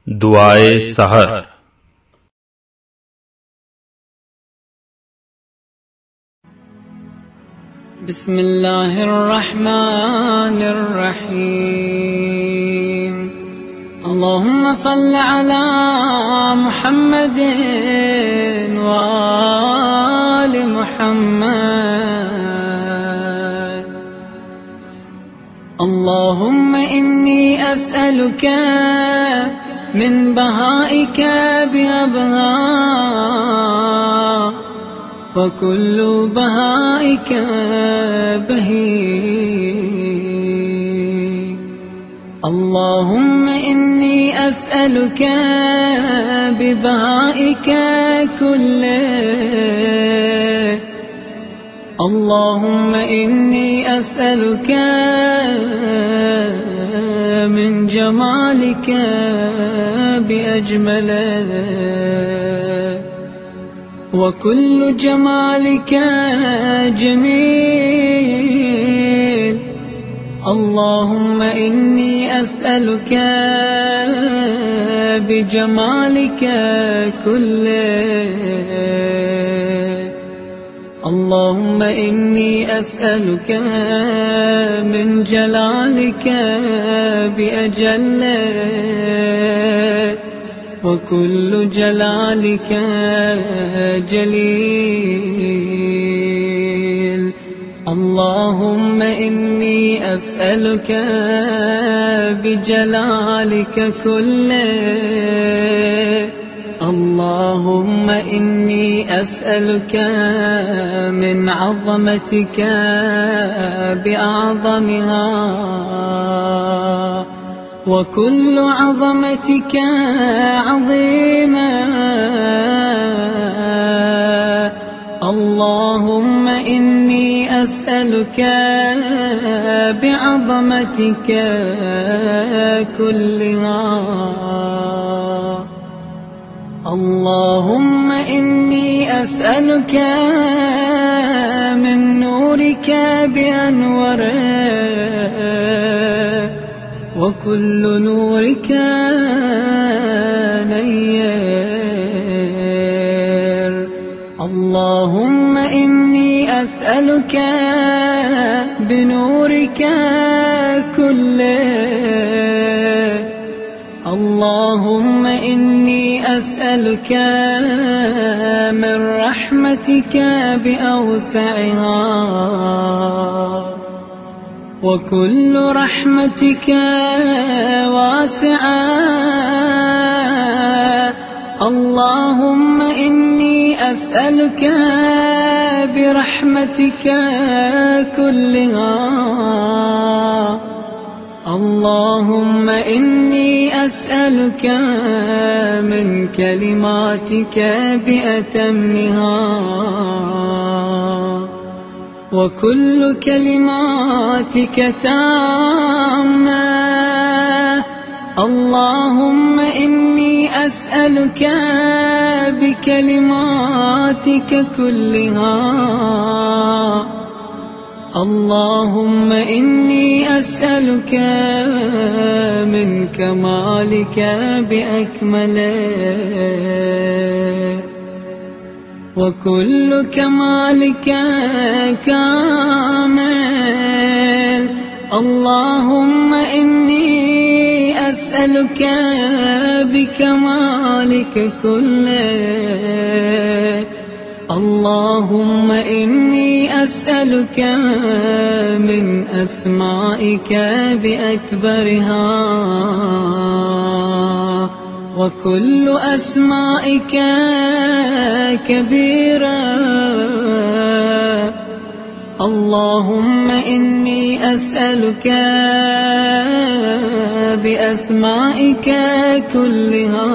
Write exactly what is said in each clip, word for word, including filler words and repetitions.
दुआए सहर। बिस्मिल्लाहिर्रहमानिर्रहीम। अल्लाहुम्मा सल्लि अला मुहम्मदिन व आलि मुहम्मद। अल्लाहुम्मा इन्नी अस्अलुका من بهائك بأبها وكل بهائك بهي. اللهم إني أسألك ببهائك كله. اللهم إني أسألك من جمالك بأجمله وكل جمالك جميل. اللهم إني أسألك بجمالك كله. اللهم إني أسألك من جلالك بأجله وكل جلالك جليل. اللهم إني أسألك بجلالك كله. اللهم إني أسألك من عظمتك بأعظمها وكل عظمتك عظيمة. اللهم إني أسألك بعظمتك كلها. اللهم إني أسألك من نورك بأنوره وكل نورك نير. اللهم إني أسألك بنورك كله. اللهم إني أسألك من رحمتك بأوسعها وكل رحمتك واسعة. اللهم إني أسألك برحمتك كلها. اللهم إني أسألك من كلماتك بأتمها وكل كلماتك تامة. اللهم إني أسألك بكلماتك كلها. اللهم إني أسألك من كمالك بأكمله وكل كمالك كامل. اللهم إني أسألك بكمالك كله. اللهم إني أسألك من أسمائك بأكبرها وكل أسمائك كبيرة. اللهم إني أسألك بأسمائك كلها.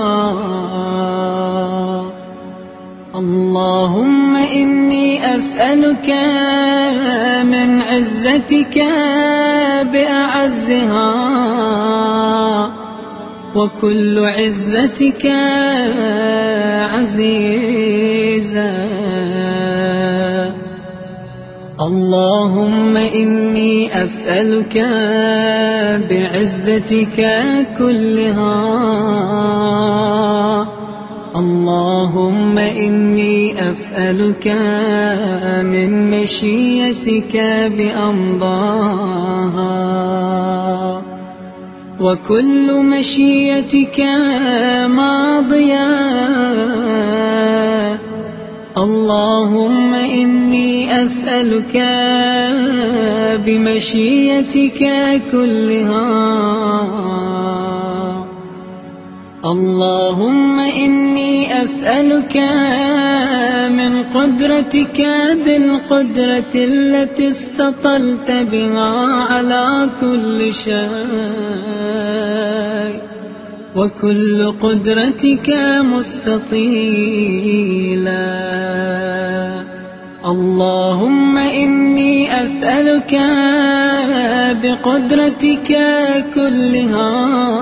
اللهم إني أسألك من عزتك بأعزها وكل عزتك عزيزة. اللهم إني أسألك بعزتك كلها، اللهم إني أسألك من مشيتك بأمضاها، وكل مشيتك ماضية، اللهم إني أسألك بمشيتك كلها، اللهم إني أسألك من قدرتك بالقدرة التي استطلت بها على كل شيء، وكل قدرتك مستطيلة، اللهم إني أسألك بقدرتك كلها،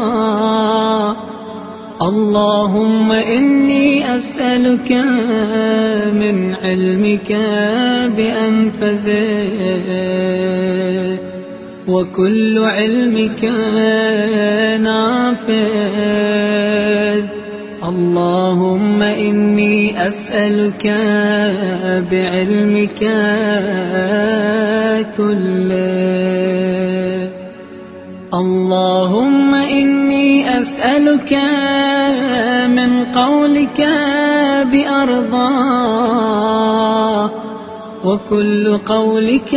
اللهم إني أسألك من علمك بأنفذه، وكل علمك نافذ، اللهم إني أسألك بعلمك كله، اللهم إني أسألك من قولك بأرضى، وكل قولك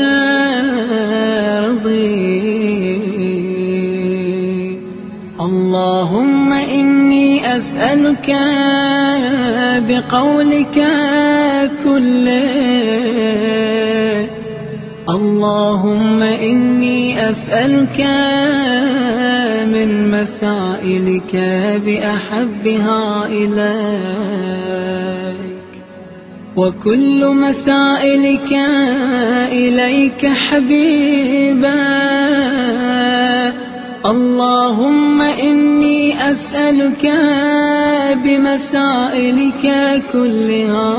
رضي، اللهم إني أسألك بقولك كله، اللهم إني أسألك من مسائلك بأحبها إليك، وكل مسائلك إليك حبيبا، اللهم إني أسألك بمسائلك كلها،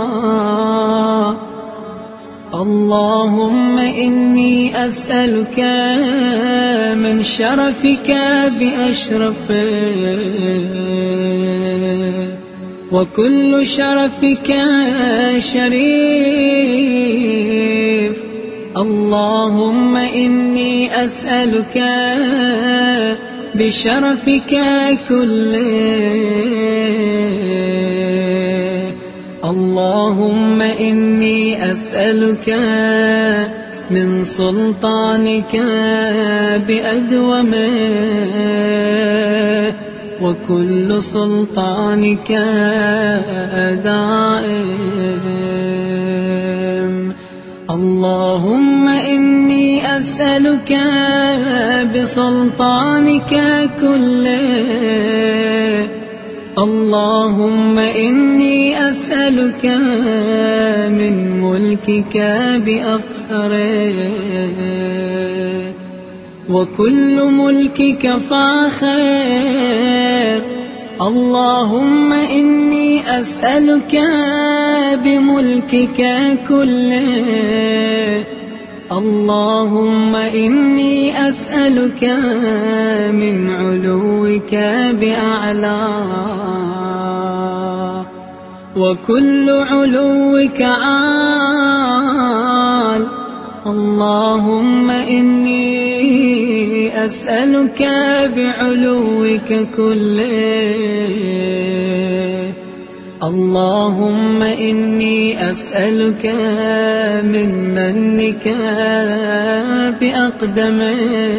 اللهم إني أسألك من شرفك بأشرفه، وكل شرفك شريف، اللهم إني أسألك بشرفك كله، اللهم إني أسألك من سلطانك بأدومه، وكل سلطانك دائم، اللهم إني أسألك بسلطانك كله، اللهم إني أسألك من ملكك بأفخره، وكل ملكك فاخر، اللهم إني أسألك بملكك كله، اللهم إني أسألك من علوك بأعلى، وكل علوك عال، اللهم إني أسألك بعلوك كله، اللهم إني أسألك من منك بأقدمه،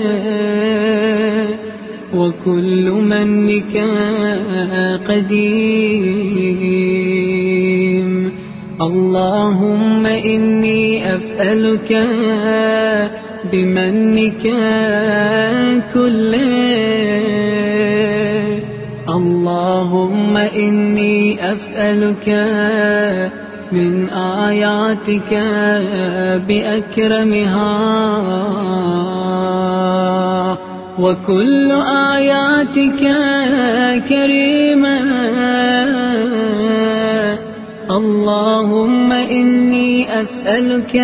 وكل منك قديم، اللهم إني أسألك بمنك كله، اللهم إني أسألك من آياتك بأكرمها، وكل آياتك كريمة، اللهم إني أسألك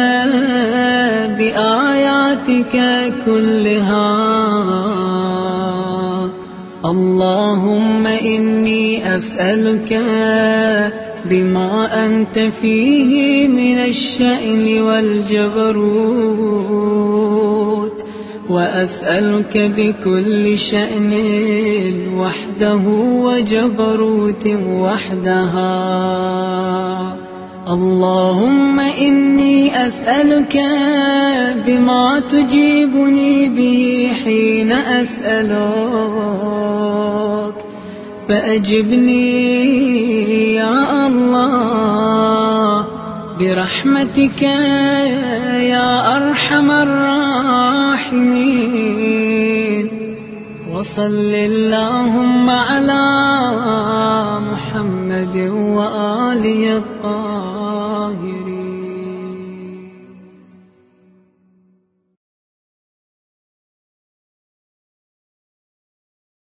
بآياتك كلها اللهم إني أسألك بما أنت فيه من الشأن والجبروت، وأسألك بكل شأن وحده وجبروت وحدها. اللهم إني أسألك بما تجيبني به حين أسألك، فأجبني يا الله برحمتك يا أرحم الراحمين. وصل اللهم على محمد وآله الطاهرين.